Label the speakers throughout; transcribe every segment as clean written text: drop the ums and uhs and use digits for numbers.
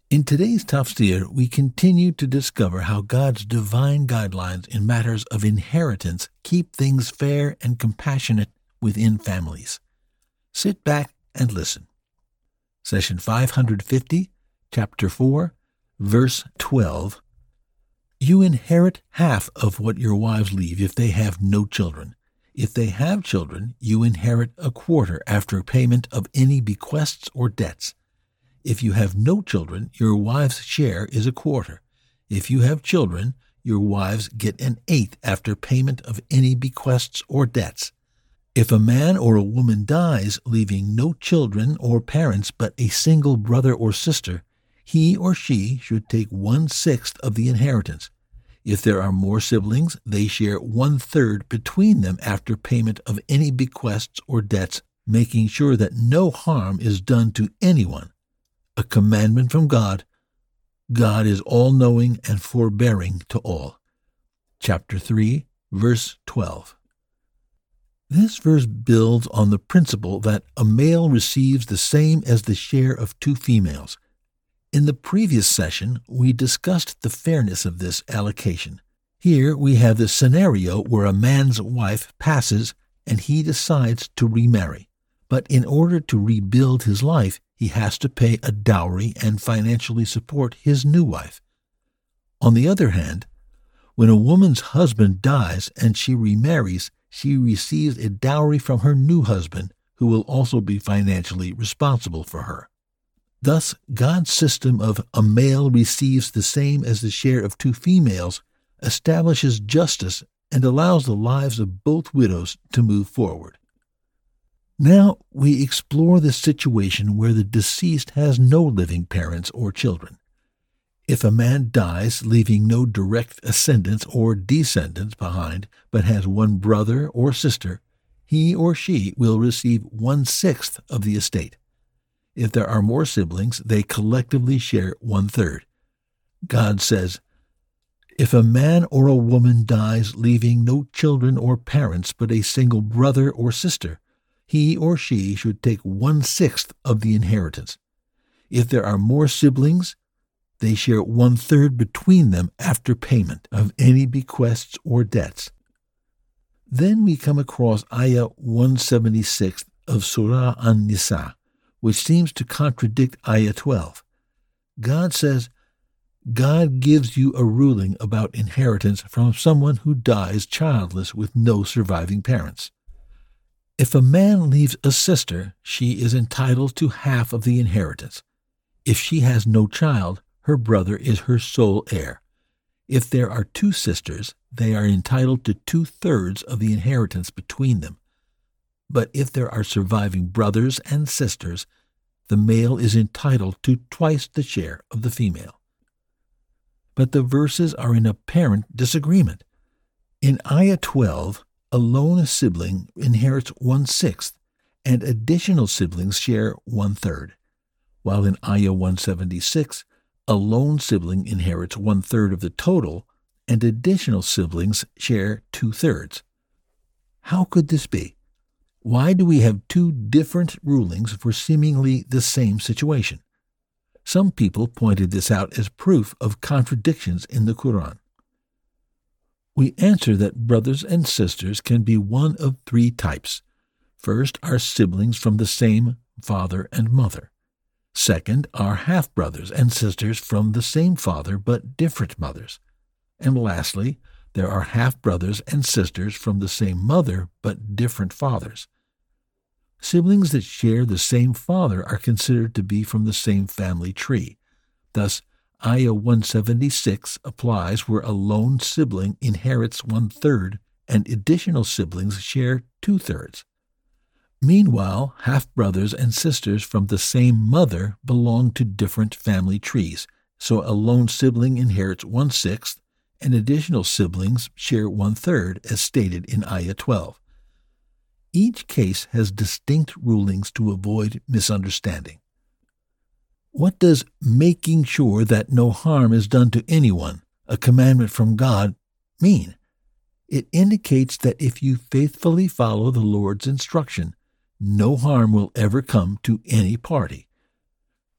Speaker 1: In today's Tafsir, we continue to discover how God's divine guidelines in matters of inheritance keep things fair and compassionate within families. Sit back and listen. Session 550, Chapter 4, Verse 12. You inherit half of what your wives leave if they have no children. If they have children, you inherit a quarter after payment of any bequests or debts. If you have no children, your wife's share is a quarter. If you have children, your wives get an eighth after payment of any bequests or debts. If a man or a woman dies, leaving no children or parents but a single brother or sister, he or she should take 1/6 of the inheritance. If there are more siblings, they share 1/3 between them after payment of any bequests or debts, making sure that no harm is done to anyone. A commandment from God. God is all-knowing and forbearing to all. Chapter 3, Verse 12. This verse builds on the principle that a male receives the same as the share of two females. In the previous session, we discussed the fairness of this allocation. Here we have the scenario where a man's wife passes and he decides to remarry. But in order to rebuild his life, he has to pay a dowry and financially support his new wife. On the other hand, when a woman's husband dies and she remarries, she receives a dowry from her new husband, who will also be financially responsible for her. Thus, God's system of a male receives the same as the share of two females establishes justice and allows the lives of both widows to move forward. Now we explore the situation where the deceased has no living parents or children. If a man dies leaving no direct ascendants or descendants behind, but has one brother or sister, he or she will receive 1/6 of the estate. If there are more siblings, they collectively share 1/3. God says, if a man or a woman dies leaving no children or parents but a single brother or sister, he or she should take 1/6 of the inheritance. If there are more siblings, they share 1/3 between them after payment of any bequests or debts. Then we come across Ayah 176 of Surah An-Nisa, which seems to contradict Ayah 12. God says, God gives you a ruling about inheritance from someone who dies childless with no surviving parents. If a man leaves a sister, she is entitled to half of the inheritance. If she has no child, her brother is her sole heir. If there are two sisters, they are entitled to 2/3 of the inheritance between them. But if there are surviving brothers and sisters, the male is entitled to twice the share of the female. But the verses are in apparent disagreement. In Ayah 12, a lone sibling inherits 1/6, and additional siblings share 1/3, while in Ayah 176, a lone sibling inherits 1/3 of the total, and additional siblings share 2/3. How could this be? Why do we have two different rulings for seemingly the same situation? Some people pointed this out as proof of contradictions in the Quran. We answer that brothers and sisters can be one of 3 types. First are siblings from the same father and mother. Second are half-brothers and sisters from the same father but different mothers. And lastly, there are half-brothers and sisters from the same mother but different fathers. Siblings that share the same father are considered to be from the same family tree. Thus, Ayah 176 applies where a lone sibling inherits 1/3 and additional siblings share 2/3. Meanwhile, half-brothers and sisters from the same mother belong to different family trees, so a lone sibling inherits 1/6 and additional siblings share 1/3 as stated in Ayah 12. Each case has distinct rulings to avoid misunderstanding. What does making sure that no harm is done to anyone, a commandment from God, mean? It indicates that if you faithfully follow the Lord's instruction, no harm will ever come to any party.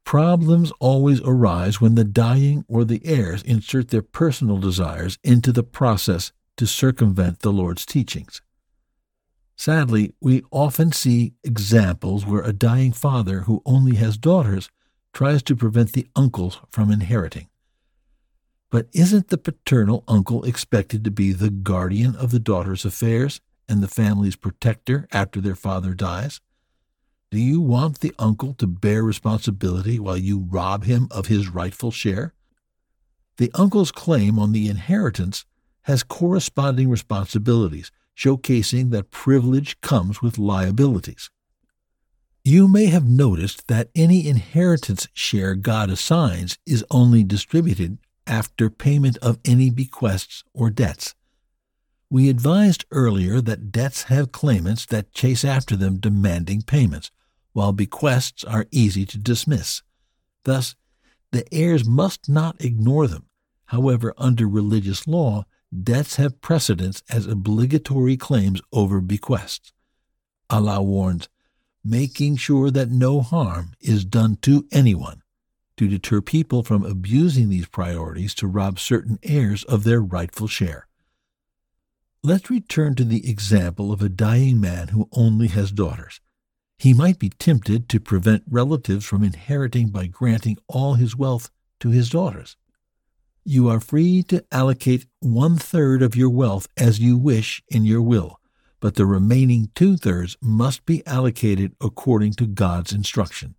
Speaker 1: Problems always arise when the dying or the heirs insert their personal desires into the process to circumvent the Lord's teachings. Sadly, we often see examples where a dying father who only has daughters tries to prevent the uncles from inheriting. But isn't the paternal uncle expected to be the guardian of the daughter's affairs and the family's protector after their father dies? Do you want the uncle to bear responsibility while you rob him of his rightful share? The uncle's claim on the inheritance has corresponding responsibilities, showcasing that privilege comes with liabilities. You may have noticed that any inheritance share God assigns is only distributed after payment of any bequests or debts. We advised earlier that debts have claimants that chase after them demanding payments, while bequests are easy to dismiss. Thus, the heirs must not ignore them. However, under religious law, debts have precedence as obligatory claims over bequests. Allah warns, making sure that no harm is done to anyone, to deter people from abusing these priorities to rob certain heirs of their rightful share. Let's return to the example of a dying man who only has daughters. He might be tempted to prevent relatives from inheriting by granting all his wealth to his daughters. You are free to allocate 1/3 of your wealth as you wish in your will, but the remaining 2/3 must be allocated according to God's instruction.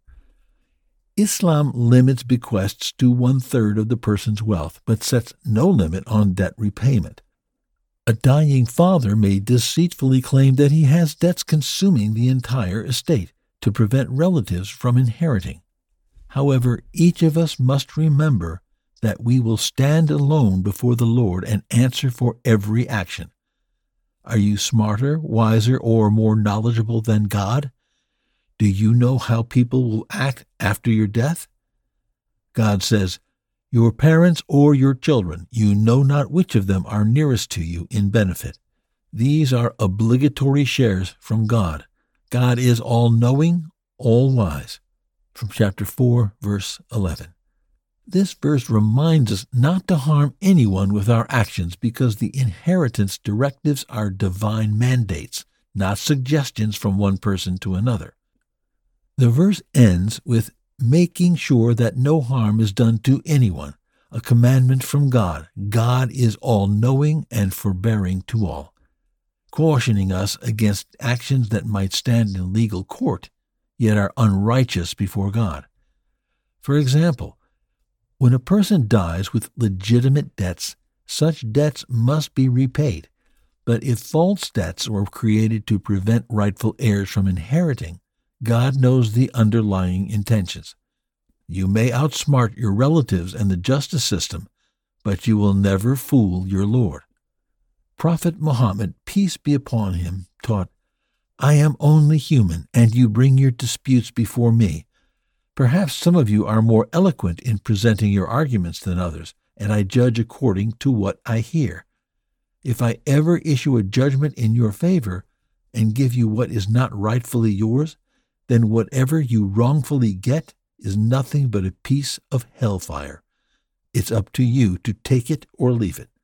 Speaker 1: Islam limits bequests to 1/3 of the person's wealth, but sets no limit on debt repayment. A dying father may deceitfully claim that he has debts consuming the entire estate to prevent relatives from inheriting. However, each of us must remember that we will stand alone before the Lord and answer for every action. Are you smarter, wiser, or more knowledgeable than God? Do you know how people will act after your death? God says, "Your parents or your children, you know not which of them are nearest to you in benefit." These are obligatory shares from God. God is all-knowing, all-wise. From chapter 4, verse 11. This verse reminds us not to harm anyone with our actions because the inheritance directives are divine mandates, not suggestions from one person to another. The verse ends with making sure that no harm is done to anyone, a commandment from God. God is all-knowing and forbearing to all, cautioning us against actions that might stand in legal court, yet are unrighteous before God. For example, when a person dies with legitimate debts, such debts must be repaid. But if false debts were created to prevent rightful heirs from inheriting, God knows the underlying intentions. You may outsmart your relatives and the justice system, but you will never fool your Lord. Prophet Muhammad, peace be upon him, taught, "I am only human, and you bring your disputes before me. Perhaps some of you are more eloquent in presenting your arguments than others, and I judge according to what I hear. If I ever issue a judgment in your favor and give you what is not rightfully yours, then whatever you wrongfully get is nothing but a piece of hellfire. It's up to you to take it or leave it."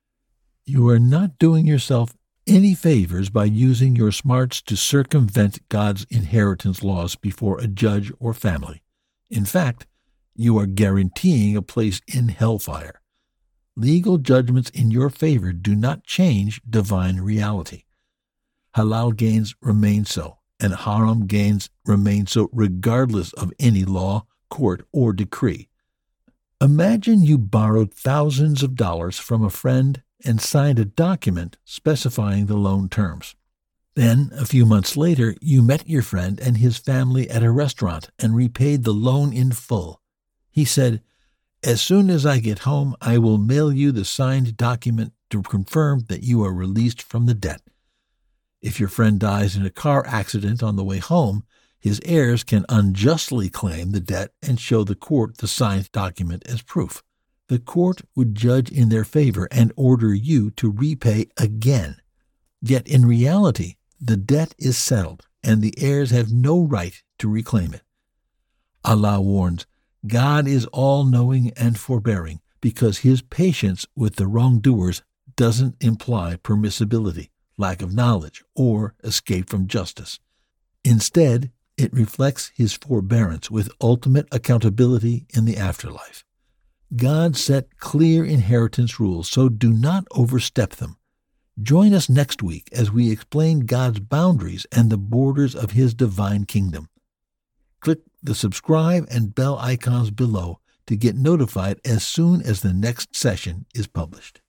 Speaker 1: You are not doing yourself any favors by using your smarts to circumvent God's inheritance laws before a judge or family. In fact, you are guaranteeing a place in hellfire. Legal judgments in your favor do not change divine reality. Halal gains remain so, and haram gains remain so regardless of any law, court, or decree. Imagine you borrowed thousands of dollars from a friend and signed a document specifying the loan terms. Then, a few months later, you met your friend and his family at a restaurant and repaid the loan in full. He said, "As soon as I get home, I will mail you the signed document to confirm that you are released from the debt." If your friend dies in a car accident on the way home, his heirs can unjustly claim the debt and show the court the signed document as proof. The court would judge in their favor and order you to repay again. Yet in reality, the debt is settled, and the heirs have no right to reclaim it. Allah warns, God is all-knowing and forbearing because His patience with the wrongdoers doesn't imply permissibility, lack of knowledge, or escape from justice. Instead, it reflects His forbearance with ultimate accountability in the afterlife. God set clear inheritance rules, so do not overstep them. Join us next week as we explain God's boundaries and the borders of His divine kingdom. Click the subscribe and bell icons below to get notified as soon as the next session is published.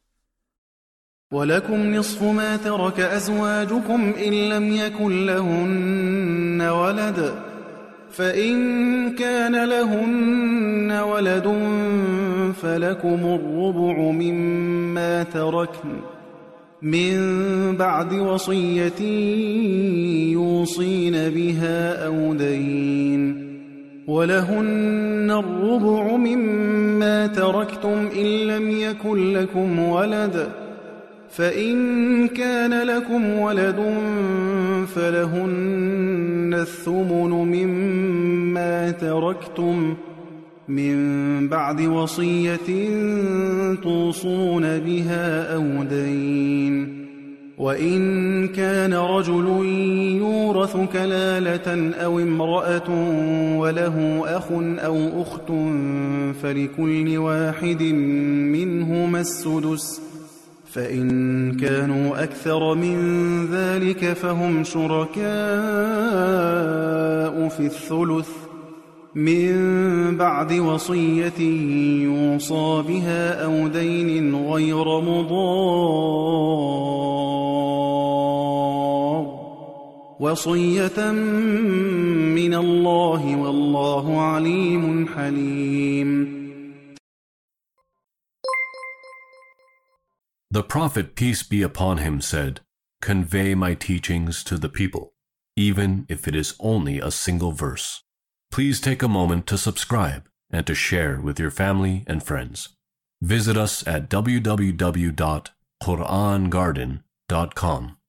Speaker 2: ولكم نصف ما ترك أزواجكم إن لم يكن لهن ولد فإن كان لهن ولد فلكم الربع مما تركن من بعد وصية يوصين بها أو دين ولهن الربع مما تركتم إن لم يكن لكم ولد فإن كان لكم ولد فلهن الثمن مما تركتم من بعد وصية توصون بها أو دين وإن كان رجل يورث كلالة أو امرأة وله أخ أو أخت فلكل واحد منهما السدس فإن كانوا أكثر من ذلك فهم شركاء في الثلث من بعد وصية يوصى بها أو دين غير مضار وصية من الله والله عليم حليم.
Speaker 3: The Prophet, peace be upon him, said, "Convey my teachings to the people, even if it is only a single verse." Please take a moment to subscribe and to share with your family and friends. Visit us at www.qurangarden.com.